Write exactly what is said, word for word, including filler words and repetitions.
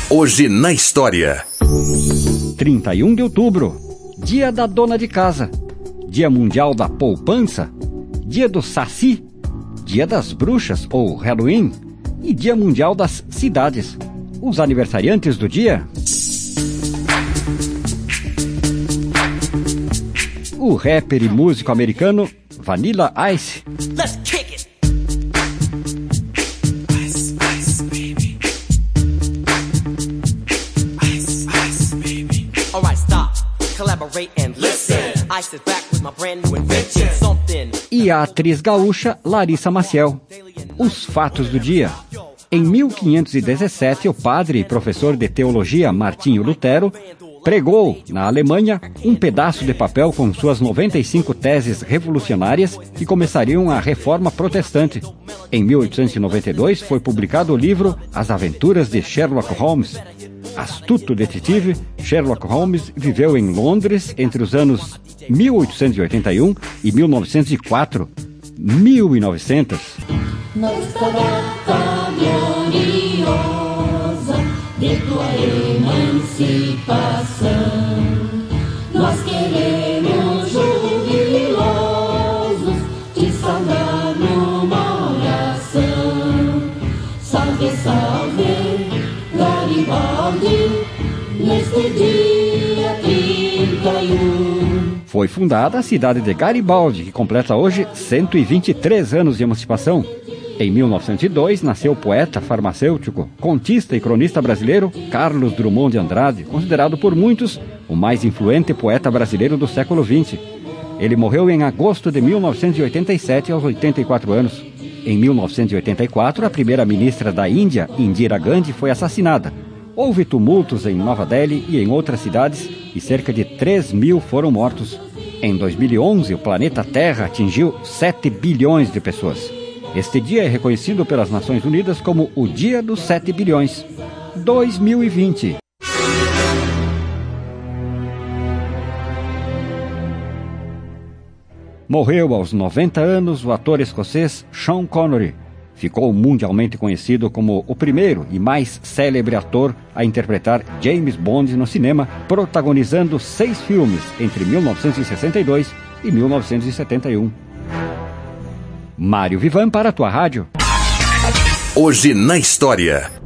Hoje na história. trinta e um de outubro, dia da dona de casa, dia mundial da poupança, dia do Saci, dia das bruxas ou Halloween e dia mundial das cidades. Os aniversariantes do dia: o rapper e músico americano Vanilla Ice. Let's kick it. Ice, ice, baby. Ice, ice, baby. All right, stop. Collaborate and listen. Ice is back with my brand new invention. Something. E a atriz gaúcha Larissa Maciel. Os fatos do dia. Em mil quinhentos e dezessete, o padre e professor de teologia Martinho Lutero pregou, na Alemanha, um pedaço de papel com suas noventa e cinco teses revolucionárias que começariam a Reforma Protestante. Em mil oitocentos e noventa e dois, foi publicado o livro As Aventuras de Sherlock Holmes. Astuto detetive, Sherlock Holmes viveu em Londres entre os anos mil oitocentos e oitenta e um e mil novecentos e quatro. mil e novecentos. Nossa data gloriosa de tua emancipação, nós queremos jubilosos te saudar numa oração. Salve, salve, Garibaldi, neste dia trinta e um. Foi fundada a cidade de Garibaldi, que completa hoje cento e vinte e três anos de emancipação. Em mil novecentos e dois, nasceu o poeta, farmacêutico, contista e cronista brasileiro Carlos Drummond de Andrade, considerado por muitos o mais influente poeta brasileiro do século vinte. Ele morreu em agosto de mil novecentos e oitenta e sete, aos oitenta e quatro anos. Em mil novecentos e oitenta e quatro, a primeira-ministra da Índia, Indira Gandhi, foi assassinada. Houve tumultos em Nova Delhi e em outras cidades e cerca de três mil foram mortos. Em dois mil e onze, o planeta Terra atingiu sete bilhões de pessoas. Este dia é reconhecido pelas Nações Unidas como o Dia dos sete bilhões. dois mil e vinte. Morreu aos noventa anos o ator escocês Sean Connery. Ficou mundialmente conhecido como o primeiro e mais célebre ator a interpretar James Bond no cinema, protagonizando seis filmes entre mil novecentos e sessenta e dois e mil novecentos e setenta e um. Mário Vivan para a tua rádio. Hoje na história.